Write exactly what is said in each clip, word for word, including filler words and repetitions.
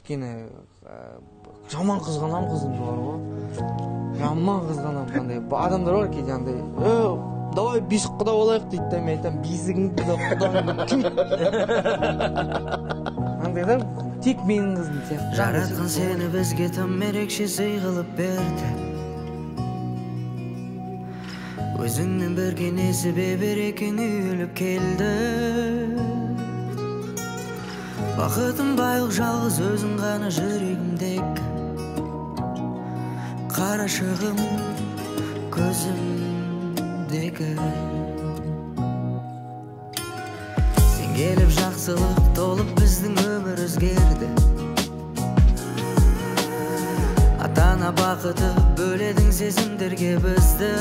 кичкене жаман кызганам кызымды бар го. Жаман кызганам кандай. Адамдар бар кейде андай, "Э, давай биз куда болайык" дейт да, мен айтам, "Бизиңди да куда ким?" Андай да, тек менин кызым сияқты. Жараткан сени бизге там эрекше сый кылып берди. Өзүңнүн берген эси беберекең үйүлүп келди. Бакытым байлык жалгыз өзүң гана жүрөгүмдеки. Карашыгым көзүмдеги. Сен келип жакшылык толуп биздин өмүр өзгерди. Ата-ана бакыты бөледиң сезимдерге бизди.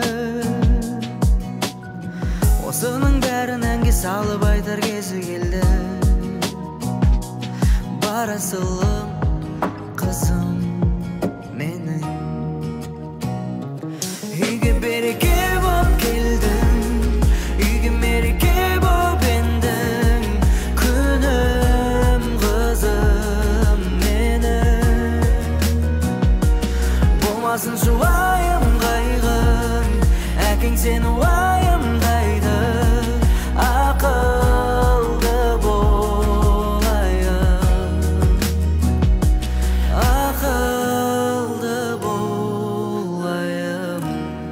Осунун бәрін әнге салып айтар кези келді. Барасылым қызым менің. Үйге береке боп келдің, үйге мереке боп ендің. Күнім қызым менің. Болмасын жуайым қайғым, әкең сені уайымдайды. Ақылды болайым, ақылды болайым.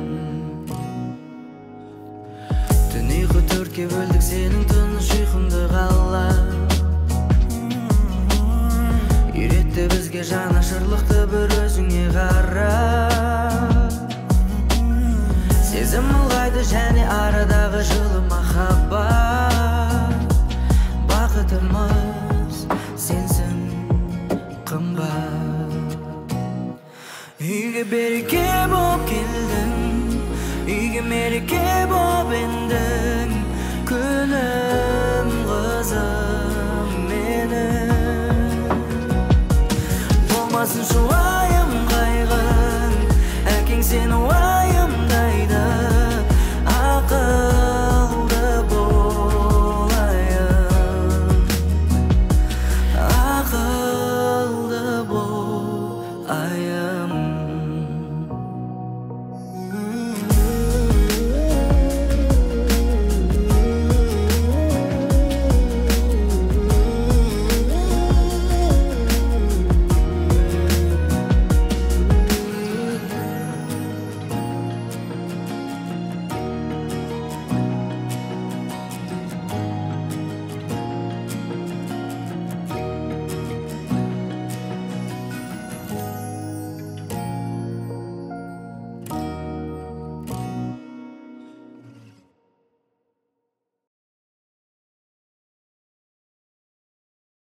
Түн ұйқы төртке бөлдік сенің тыныш ұйқыңды қалап. Үйретті бізге жанашырлықты бір өзіңе қарап. Сезім ұлғайды және арадағы жылы махаббат. Бақытымыз сенсің қымбат. Үйге береке боп келдің, үйге мереке